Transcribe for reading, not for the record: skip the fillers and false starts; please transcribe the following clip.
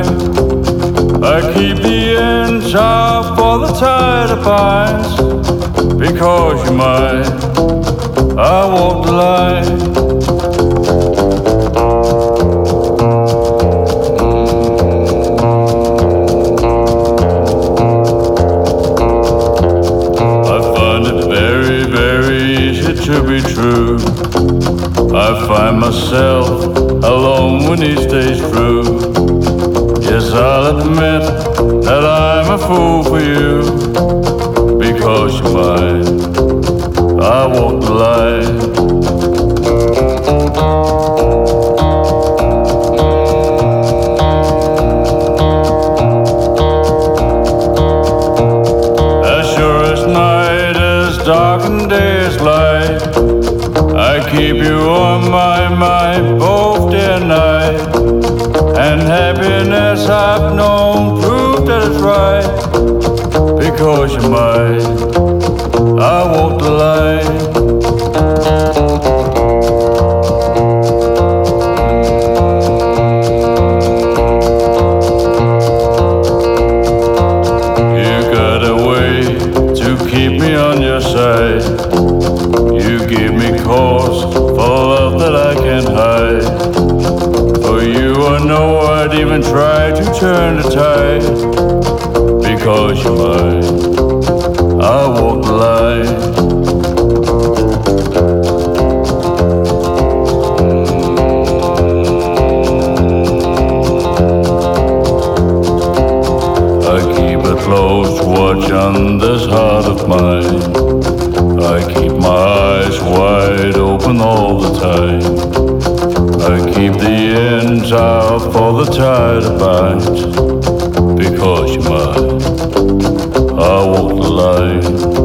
I keep the ends out for the tide of pines. Because you're mine, I walk the line. To be true, I find myself alone when each day's through. Yes, I'll admit that I'm a fool for you. Because you're mine, I walk the line. As sure as night is dark and day is light, I keep you on my mind both day and night. And happiness I've known, prove that it's right. Because you're mine, I walk the line. You got a way to keep me on your side. You give me cause for love that I can't hide. For you I know I'd even try to turn the tide. Because you're mine, I walk the line. I keep a close watch on this heart of mine. I keep my eyes wide open all the time. I keep the ends out for the tide to bind. Because you're mine, I walk the line.